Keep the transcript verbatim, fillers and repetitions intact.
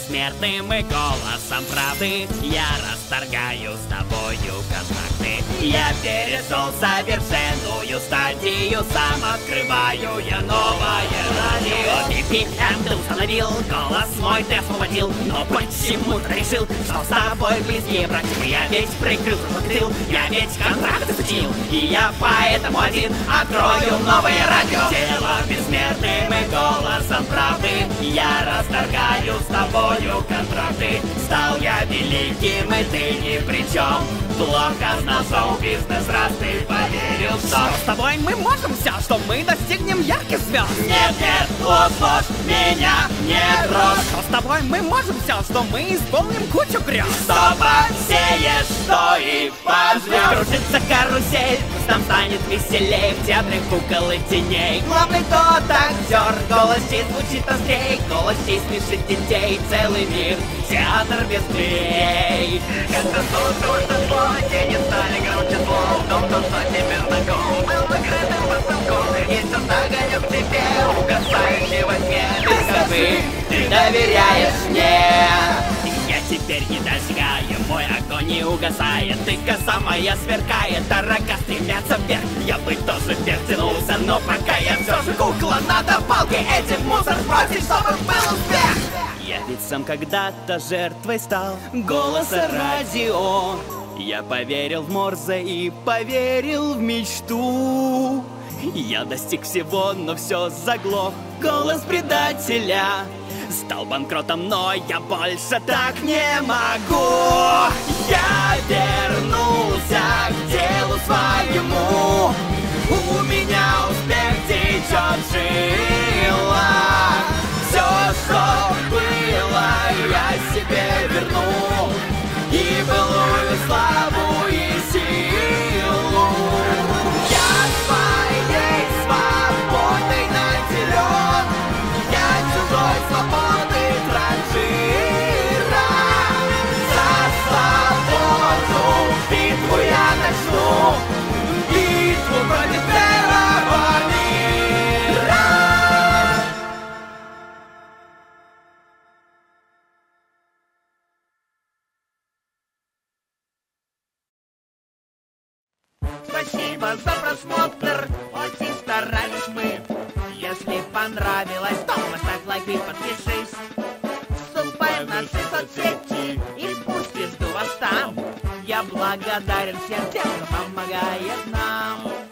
бессмертным и голосом правды я расторгаю с тобою контракты. Я перешел совершенную стадию, сам открываю я новое радио. би пи эм ты установил, голос мой ты освободил, но почему-то решил, что с тобой близкие братья. Я ведь прикрыл тыл, я ведь контракт изучил, и я поэтому один открою новое радио. Тело бессмертным и голосом правды я расторгаю с тобою контракты. Стал я великим, и ты ни при чем. Плохо знал шоу-бизнес, раз ты поверил, что Что с тобой мы можем все, что мы достигнем ярких звезд. Нет, нет, ложь, ложь, меня не трожь. Что с тобой мы можем все, что мы исполним кучу грез. Что посеешь, что и пожнешь. Кружится карусель, пусть нам станет веселей. В театре кукол и теней Главный тот актер, голос чей звучит острей, голос чей смешит детей. Целый мир, театр без дверей. Когда солнце зло, тени стали громче слов. Том, кто с тебе знаком, был закрытым пацанком. Есть тот огонек в тебе, угасающий во тьме. Ты скажи, ты доверяешь мне? Я теперь не достигаю, мой огонь не угасает. Тыка самая сверкает, а рога стремятся вверх. Я бы тоже вверх тянулся, но пока я все же кукла, надо палкой этим мусор бросить, чтобы был успех. Я ведь сам когда-то жертвой стал голоса радио. Я поверил в Морзе и поверил в мечту. Я достиг всего, но все заглох. Голос предателя стал банкротом, но я больше так не могу. Я вернулся к делу своему. У меня успех течет жила. Все, что было, я себе верну. И былую славу и силу. Я своей свободой наделен. Я чужой свободы транжира. За свободу битву я начну. Битву против белого мира. Спасибо за просмотр, очень старались мы. Если понравилось, то поставь лайк и подпишись. Вступай в наши соцсети и пусть жду вас там. Я благодарен всем тем, кто помогает нам.